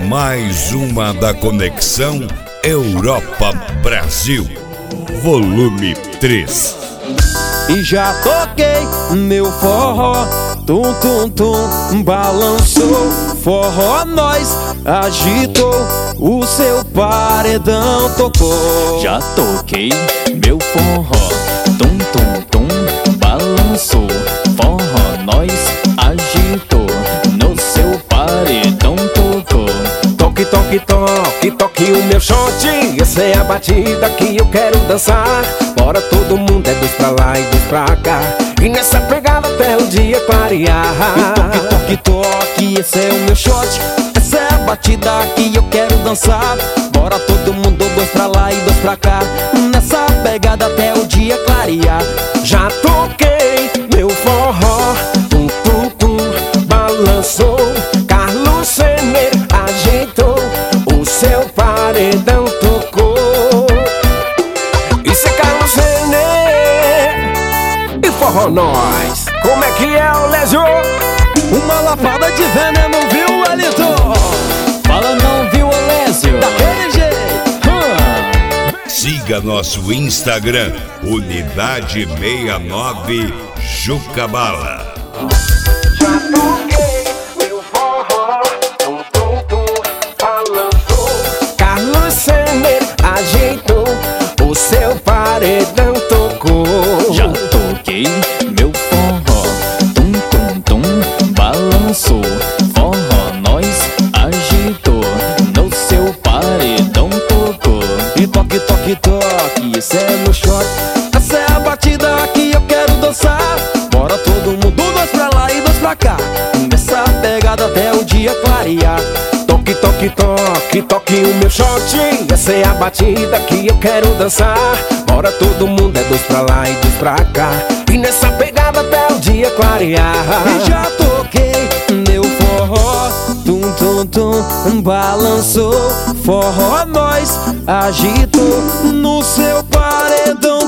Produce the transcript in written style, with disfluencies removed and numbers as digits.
mais uma da Conexão Europa-Brasil, volume 3. E já toquei meu forró, tum tum tum, balançou, forró nós agitou, o seu paredão tocou. Já toquei meu forró, tum tum tum, balançou, forró nós agitou, no seu paredão tocou. Toque, toque, toque, toque o meu shot, essa é a batida que eu quero dançar. Bora todo mundo, é dois pra lá e dois pra cá, e nessa pegada até o dia clarear. E toque, toque, toque, esse é o meu shot, essa é a batida que eu quero dançar. Bora todo mundo, dois pra lá e dois pra cá, nessa pegada até o dia clarear. Já toquei meu forró, tum tum tum, balançou, Carlos Sener ajeitou, o seu paredão tocou. Isso é Carlos Sener e forró nós. Como é que é, o Lésio? Uma lapada de veneno, viu, Elito? Fala não, viu, Olésio? Daquele jeito. Siga nosso Instagram, Unidade 69 Jucabala. Já toquei meu forró, tum tum tum, balançou, Carlos Sener ajeitou, o seu paredão tocou. Já toquei meu forró, tum tum tum, balançou, forró nós agitou, no seu paredão tocou. E toque, toque, toque, esse é meu shot, essa é a batida que eu quero dançar. Bora todo mundo, dois pra lá e dois pra cá, nessa pegada até o dia clarear. Toque, toque, toque, toque o meu shot, essa é a batida que eu quero dançar. Bora todo mundo, é dois pra lá e dois pra cá, e nessa pegada até o dia clarear. E já toquei meu forró, tum tum tum, balançou, forró nós agitou, no seu paredão